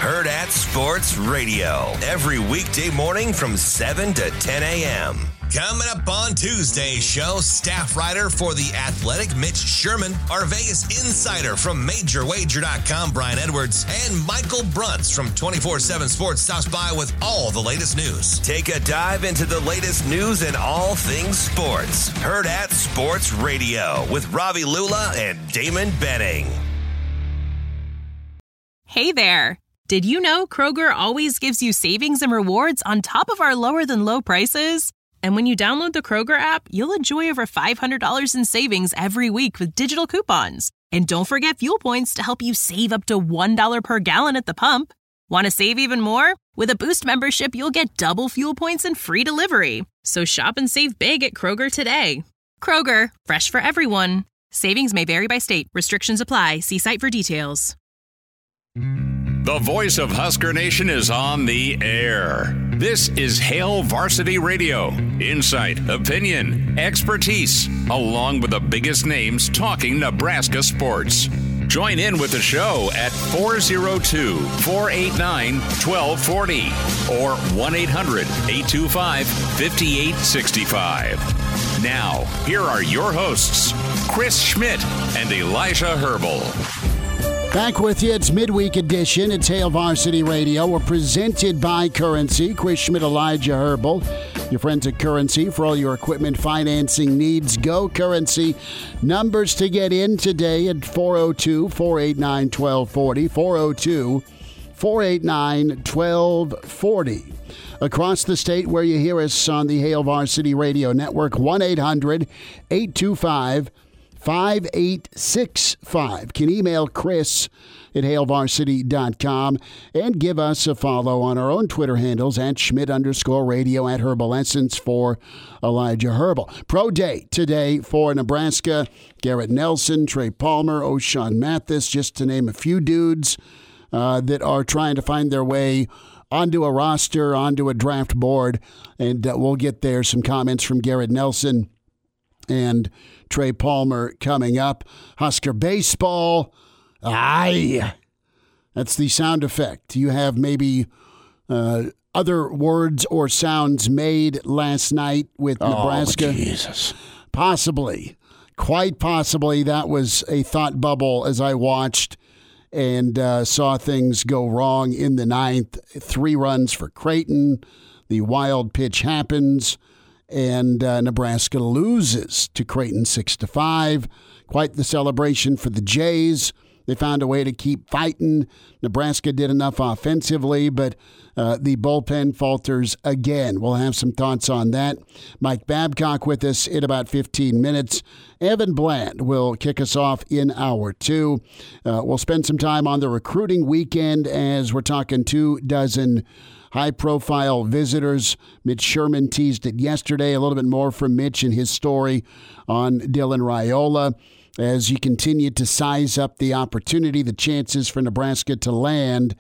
Hurrdat Sports Radio, every weekday morning from 7 to 10 a.m. Coming up on Tuesday's show, staff writer for The Athletic, Mitch Sherman, our Vegas insider from MajorWager.com, Brian Edwards, and Michael Bruntz from 24/7 Sports stops by with all the latest news. Take a dive into the latest news and all things sports. Hurrdat Sports Radio with Ravi Lula and Damon Benning. Hey there. Did you know Kroger always gives you savings and rewards on top of our lower-than-low prices? And when you download the Kroger app, you'll enjoy over $500 in savings every week with digital coupons. And don't forget fuel points to help you save up to $1 per gallon at the pump. Want to save even more? With a Boost membership, you'll get double fuel points and free delivery. So shop and save big at Kroger today. Kroger, fresh for everyone. Savings may vary by state. Restrictions apply. See site for details. The voice of Husker Nation is on the air. This is Hail Varsity Radio. Insight, opinion, expertise, along with the biggest names talking Nebraska sports. Join in with the show at 402-489-1240 or 1-800-825-5865. Now, here are your hosts, Chris Schmidt and Elijah Herbal. Back with you. It's midweek edition. It's Hail Varsity Radio. We're presented by Currency. Chris Schmidt, Elijah Herbal. Your friends at Currency for all your equipment financing needs. Go Currency. Numbers to get in today at 402-489-1240. 402-489-1240. Across the state where you hear us on the Hail Varsity Radio Network, 1-800-825-5865. Can email Chris at hailvarsity.com and give us a follow on our own Twitter handles at Schmidt_radio at Herbal Essence for Elijah Herbal. Pro Day today for Nebraska. Garrett Nelson, Trey Palmer, O'Shawn Mathis, just to name a few dudes that are trying to find their way onto a roster, onto a draft board. And we'll get there. Some comments from Garrett Nelson and Trey Palmer coming up. Husker baseball. Aye. That's the sound effect. You have maybe other words or sounds made last night with Nebraska. Jesus. Possibly. Quite possibly that was a thought bubble as I watched and saw things go wrong in the ninth. 3 runs for Creighton. The wild pitch happens. And Nebraska loses to Creighton 6-5. Quite the celebration for the Jays. They found a way to keep fighting. Nebraska did enough offensively, but the bullpen falters again. We'll have some thoughts on that. Mike Babcock with us in about 15 minutes. Evan Bland will kick us off in hour 2. We'll spend some time on the recruiting weekend as we're talking 24 high-profile visitors. Mitch Sherman teased it yesterday. A little bit more from Mitch and his story on Dylan Raiola as you continue to size up the opportunity, the chances for Nebraska to land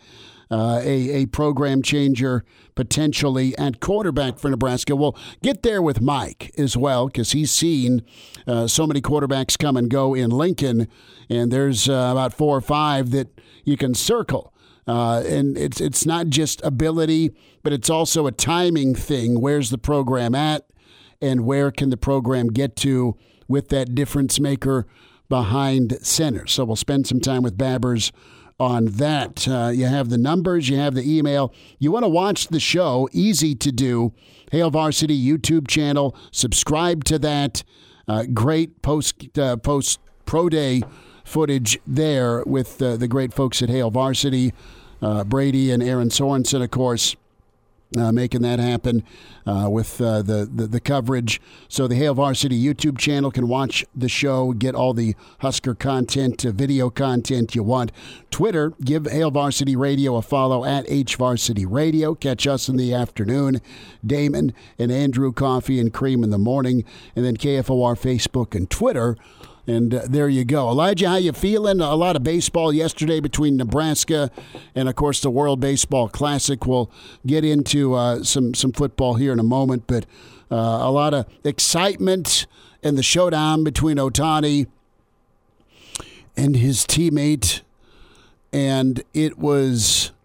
a program changer potentially at quarterback for Nebraska. We'll get there with Mike as well because he's seen so many quarterbacks come and go in Lincoln, and there's about 4 or 5 that you can circle. And it's not just ability, but it's also a timing thing. Where's the program at, and where can the program get to with that difference maker behind center? So we'll spend some time with Babbers on that. You have the numbers, you have the email. You want to watch the show, easy to do. Hail Varsity YouTube channel, subscribe to that. Great post Pro Day footage there with the great folks at Hail Varsity, Brady and Aaron Sorensen, of course, making that happen with the coverage. So the Hail Varsity YouTube channel can watch the show, get all the Husker content, video content you want. Twitter, give Hail Varsity Radio a follow at HVarsity Radio. Catch us in the afternoon. Damon and Andrew, Coffee and Cream in the morning. And then KFOR Facebook and Twitter. And there you go. Elijah, how you feeling? A lot of baseball yesterday between Nebraska and, of course, the World Baseball Classic. We'll get into some football here in a moment, but a lot of excitement in the showdown between Ohtani and his teammate. And it was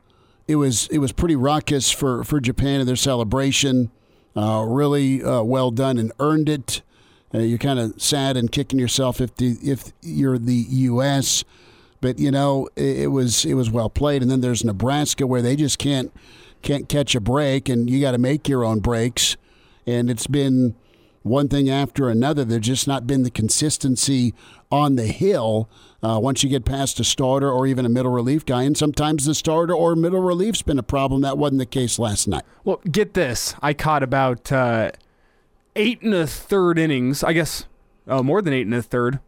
it was pretty raucous for Japan and their celebration. Really well done and earned it. You're kind of sad and kicking yourself if you're the U.S., but it was well played. And then there's Nebraska where they just can't catch a break, and you got to make your own breaks. And it's been one thing after another. There's just not been the consistency on the hill once you get past a starter or even a middle relief guy. And sometimes the starter or middle relief's been a problem. That wasn't the case last night. Well, get this. I caught about 8 1/3 innings. I guess more than 8 1/3.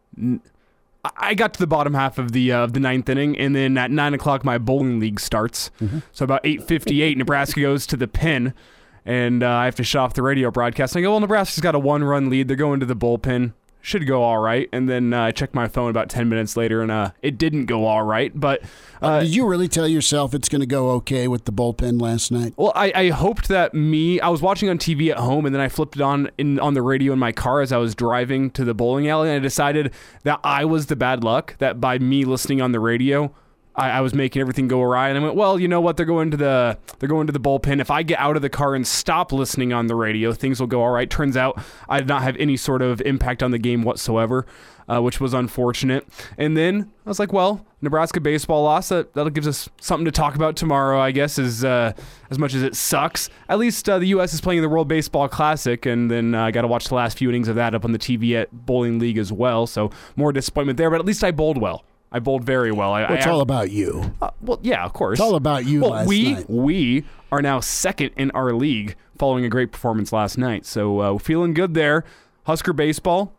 I got to the bottom half of the 9th inning, and then at 9 o'clock my bowling league starts. Mm-hmm. So about 8:58, Nebraska goes to the pin, and I have to shut off the radio broadcast. And I go, well, Nebraska's got a 1-run lead. They're going to the bullpen. Should go all right. And then I checked my phone about 10 minutes later, and it didn't go all right. But did you really tell yourself it's going to go okay with the bullpen last night? Well, I hoped that I was watching on TV at home, and then I flipped it on the radio in my car as I was driving to the bowling alley, and I decided that I was the bad luck, that by me listening on the radio, I was making everything go awry, and I went, well, you know what? They're going to the bullpen. If I get out of the car and stop listening on the radio, things will go all right. Turns out I did not have any sort of impact on the game whatsoever, which was unfortunate. And then I was like, well, Nebraska baseball loss. That'll give us something to talk about tomorrow, I guess, as much as it sucks. At least the U.S. is playing in the World Baseball Classic, and then I got to watch the last few innings of that up on the TV at Bowling League as well. So more disappointment there, but at least I bowled well. I bowled very well. It's all about you. Well, yeah, of course. It's all about you last night. We are now second in our league following a great performance last night. So feeling good there. Husker baseball,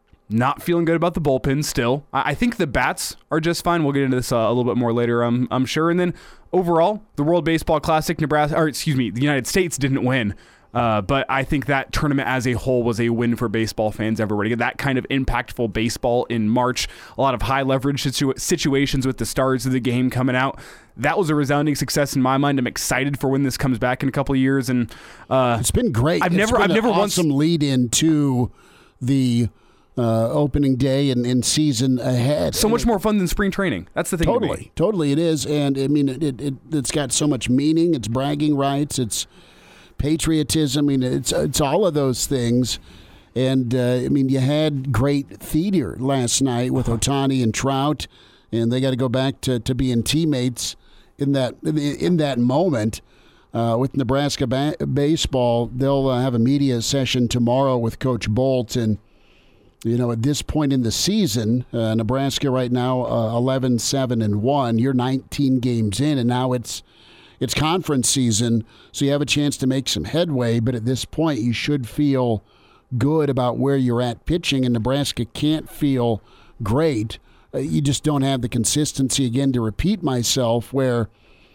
not feeling good about the bullpen still. I think the bats are just fine. We'll get into this a little bit more later, I'm sure. And then overall, the World Baseball Classic, the United States didn't win. But I think that tournament as a whole was a win for baseball fans everywhere. To get that kind of impactful baseball in March, a lot of high leverage situations with the stars of the game coming out. That was a resounding success in my mind. I'm excited for when this comes back in a couple of years. And it's been great. I've never awesome lead into the opening day and season ahead. So much more fun than spring training. That's the thing. Totally it is. And I mean, it's got so much meaning. It's bragging rights. It's patriotism. I mean, it's all of those things. And, I mean, you had great theater last night with Ohtani and Trout, and they got to go back to being teammates in that moment. With Nebraska baseball, they'll have a media session tomorrow with Coach Bolt. And, at this point in the season, Nebraska right now 11-7-1. You're 19 games in, and now it's conference season, so you have a chance to make some headway, but at this point you should feel good about where you're at pitching, and Nebraska can't feel great. You just don't have the consistency, again, to repeat myself, where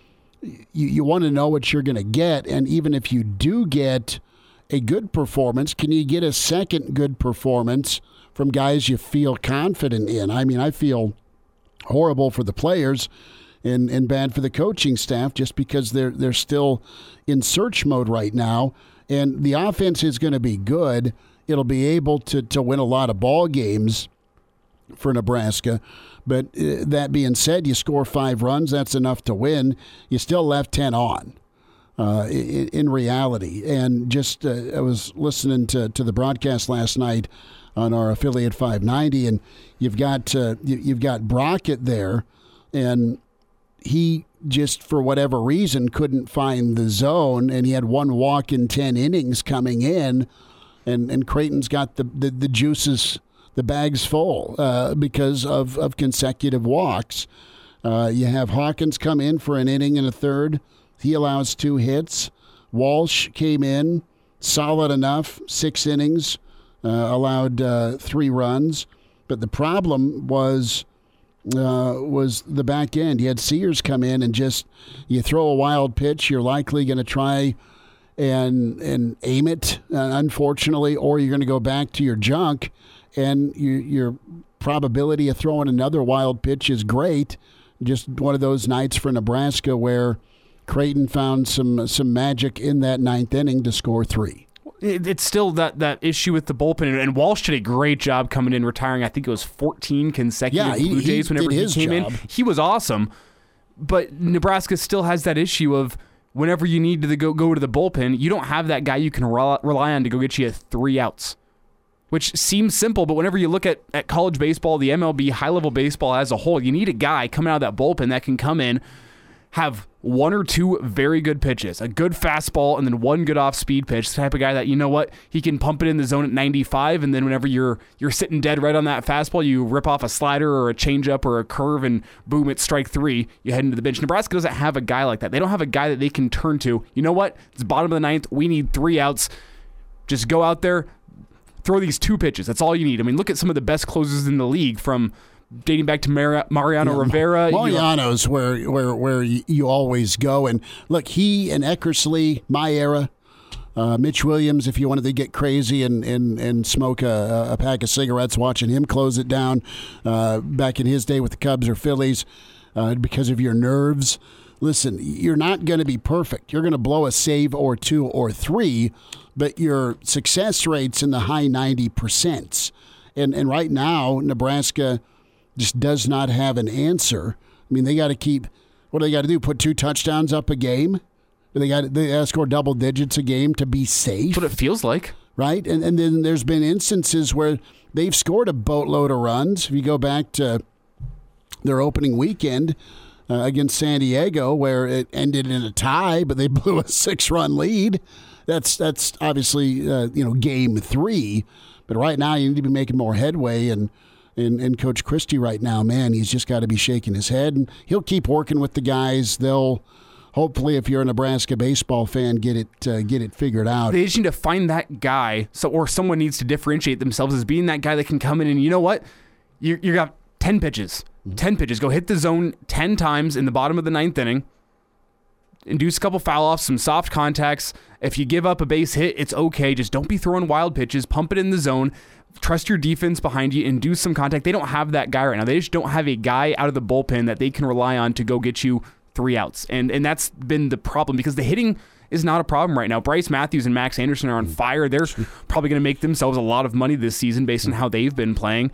you want to know what you're going to get, and even if you do get a good performance, can you get a second good performance from guys you feel confident in? I mean, I feel horrible for the players and bad for the coaching staff just because they're still in search mode right now. And the offense is going to be good. It'll be able to win a lot of ball games for Nebraska. But that being said, you score 5 runs, that's enough to win. You still left 10 on in reality. And just I was listening to the broadcast last night on our affiliate 590, and you've got Brockett there, and he just, for whatever reason, couldn't find the zone, and he had 1 walk in 10 innings coming in, and Creighton's got the juices, the bags full because of consecutive walks. You have Hawkins come in for an inning and a third. He allows 2 hits. Walsh came in, solid enough, 6 innings, allowed 3 runs. But the problem was the back end. You had Sears come in and just, you throw a wild pitch, you're likely going to try and aim it, unfortunately, or you're going to go back to your junk, and your probability of throwing another wild pitch is great. Just one of those nights for Nebraska where Creighton found some magic in that 9th inning to score 3. It's still that issue with the bullpen, and Walsh did a great job coming in, retiring. I think it was 14 consecutive Blue Jays whenever he came in. He was awesome. But Nebraska still has that issue of whenever you need to go to the bullpen, you don't have that guy you can rely on to go get you 3 outs, which seems simple, but whenever you look at college baseball, the MLB, high-level baseball as a whole, you need a guy coming out of that bullpen that can come in, have 1 or 2 very good pitches, a good fastball, and then 1 good off-speed pitch, the type of guy that, you know what, he can pump it in the zone at 95, and then whenever you're sitting dead right on that fastball, you rip off a slider or a changeup or a curve, and boom, it's strike 3, you head into the bench. Nebraska doesn't have a guy like that. They don't have a guy that they can turn to. You know what? It's bottom of the 9th. We need 3 outs. Just go out there, throw these 2 pitches. That's all you need. I mean, look at some of the best closers in the league from dating back to Mariano Rivera. Mariano's where you always go. And look, he and Eckersley, my era, Mitch Williams, if you wanted to get crazy and smoke a pack of cigarettes, watching him close it down back in his day with the Cubs or Phillies because of your nerves. Listen, you're not going to be perfect. You're going to blow a save or 2 or 3, but your success rate's in the high 90%. And right now, Nebraska just does not have an answer. I mean, they got to keep, what do they got to do? Put 2 touchdowns up a game? They got to score double digits a game to be safe? That's what it feels like. Right? And then there's been instances where they've scored a boatload of runs. If you go back to their opening weekend against San Diego, where it ended in a tie, but they blew a 6-run lead. That's obviously, game 3. But right now, you need to be making more headway, and Coach Christie right now, man, he's just got to be shaking his head. And he'll keep working with the guys. They'll hopefully, if you're a Nebraska baseball fan, get it figured out. They just need to find that guy, or someone needs to differentiate themselves as being that guy that can come in and, you know what, you got 10 pitches. 10 pitches. Go hit the zone 10 times in the bottom of the 9th inning. Induce a couple foul-offs, some soft contacts. If you give up a base hit, it's okay. Just don't be throwing wild pitches. Pump it in the zone. Trust your defense behind you and do some contact. They don't have that guy right now. They just don't have a guy out of the bullpen that they can rely on to go get you 3 outs. And that's been the problem because the hitting is not a problem right now. Bryce Matthews and Max Anderson are on fire. They're probably going to make themselves a lot of money this season based on how they've been playing.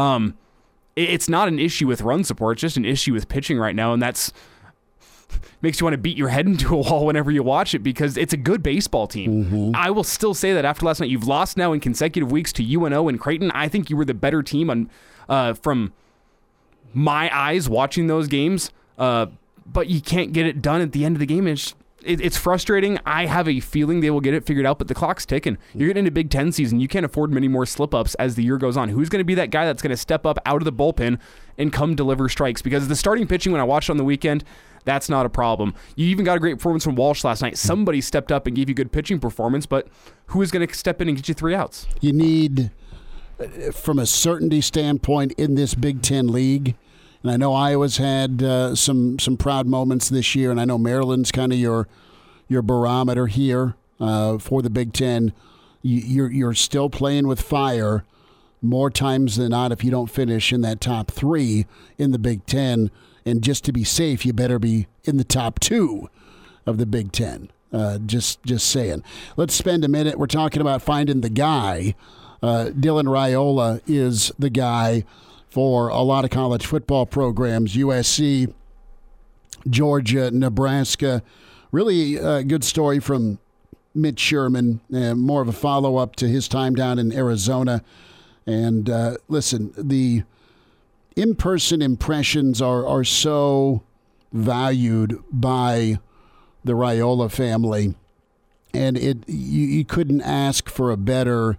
It's not an issue with run support. It's just an issue with pitching right now, and that's makes you want to beat your head into a wall whenever you watch it because it's a good baseball team. Mm-hmm. I will still say that after last night, you've lost now in consecutive weeks to UNO and Creighton. I think you were the better team from my eyes watching those games, but you can't get it done at the end of the game. It's frustrating. I have a feeling they will get it figured out, but the clock's ticking. You're getting into Big Ten season. You can't afford many more slip-ups as the year goes on. Who's going to be that guy that's going to step up out of the bullpen and come deliver strikes? Because the starting pitching, when I watched on the weekend, that's not a problem. You even got a great performance from Walsh last night. Somebody stepped up and gave you good pitching performance, but who is going to step in and get you 3 outs? You need, from a certainty standpoint in this Big Ten league, and I know Iowa's had some proud moments this year, and I know Maryland's kind of your barometer here for the Big Ten. You're still playing with fire more times than not if you don't finish in that top 3 in the Big Ten. And just to be safe, you better be in the top 2 of the Big Ten. Just saying. Let's spend a minute. We're talking about finding the guy. Dylan Raiola is the guy for a lot of college football programs, USC, Georgia, Nebraska. Really a good story from Mitch Sherman, more of a follow-up to his time down in Arizona. And listen, the in-person impressions are so valued by the Raiola family, and you couldn't ask for a better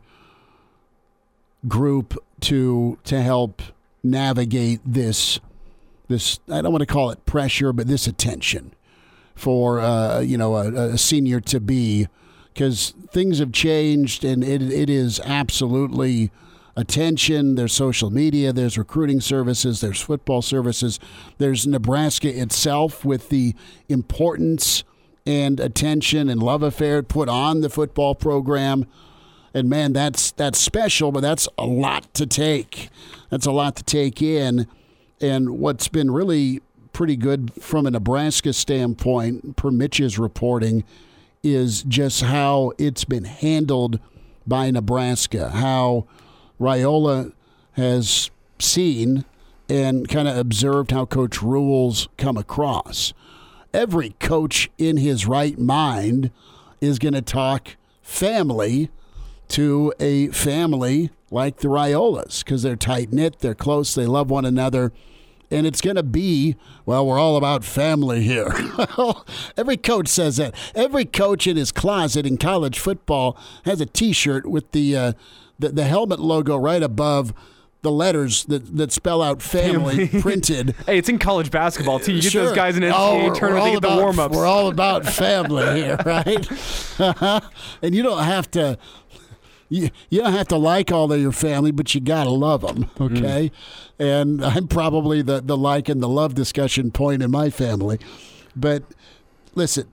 group to help navigate this I don't want to call it pressure, but this attention for a senior to be, because things have changed, and it is absolutely attention. There's social media, there's recruiting services, there's football services, there's Nebraska itself with the importance and attention and love affair put on the football program. And man, that's special, but that's a lot to take. That's a lot to take in. And what's been really pretty good from a Nebraska standpoint, per Mitch's reporting, is just how it's been handled by Nebraska, how Raiola has seen and kind of observed how Coach Rhule's come across. Every coach in his right mind is going to talk family to a family like the Raiolas because they're tight-knit, they're close, they love one another. And it's going to be, well, we're all about family here. Every coach says that. Every coach in his closet in college football has a T-shirt with the helmet logo right above the letters that spell out family printed. Hey, it's in college basketball, too. You get those guys in NCAA tournament, they get the warm-ups. We're all about family here, right? And you don't have to... You don't have to like all of your family, but you got to love them, okay? And I'm probably the like and the love discussion point in my family. But listen,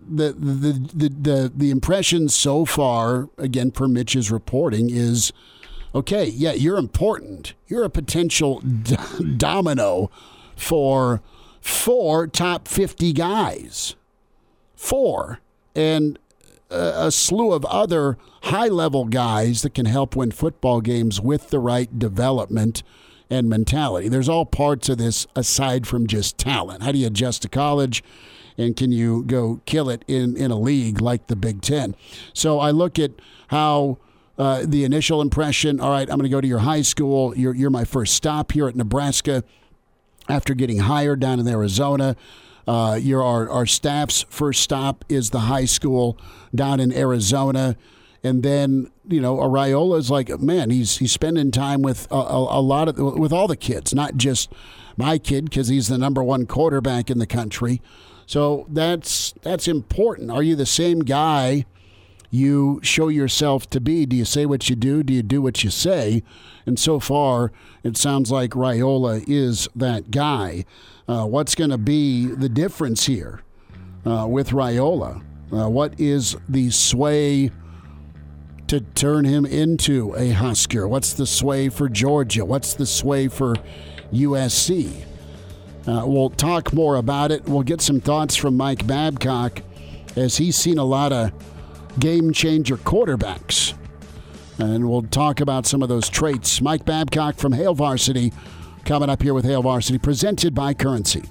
the impression so far, again, per Mitch's reporting, is, okay, yeah, you're important. You're a potential domino for 4 top 50 guys. 4. And a slew of other high-level guys that can help win football games with the right development and mentality. There's all parts of this aside from just talent. How do you adjust to college, and can you go kill it in a league like the Big Ten? So I look at how the initial impression, all right, I'm going to go to your high school. You're my first stop here at Nebraska after getting hired down in Arizona. You're our staff's first stop is the high school down in Arizona. And then, Raiola is like, man, he's spending time with a lot of, with all the kids, not just my kid, because he's the number 1 quarterback in the country. So that's important. Are you the same guy you show yourself to be? Do you say what you do? Do you do what you say? And so far, it sounds like Raiola is that guy. What's going to be the difference here with Raiola? What is the sway to turn him into a Husker? What's the sway for Georgia? What's the sway for USC? We'll talk more about it. We'll get some thoughts from Mike Babcock as he's seen a lot of game-changer quarterbacks. And we'll talk about some of those traits. Mike Babcock from Hail Varsity coming up here with Hail Varsity, presented by Currency.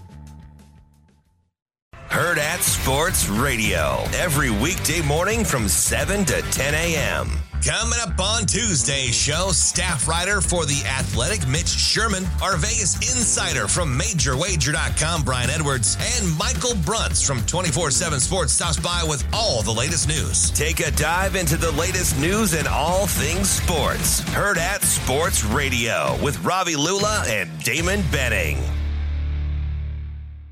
Hurrdat Sports Radio, every weekday morning from 7 to 10 a.m. Coming up on Tuesday's show, staff writer for The Athletic, Mitch Sherman, our Vegas insider from MajorWager.com, Brian Edwards, and Michael Bruntz from 24/7 Sports stops by with all the latest news. Take a dive into the latest news and all things sports. Hurrdat Sports Radio with Ravi Lula and Damon Benning.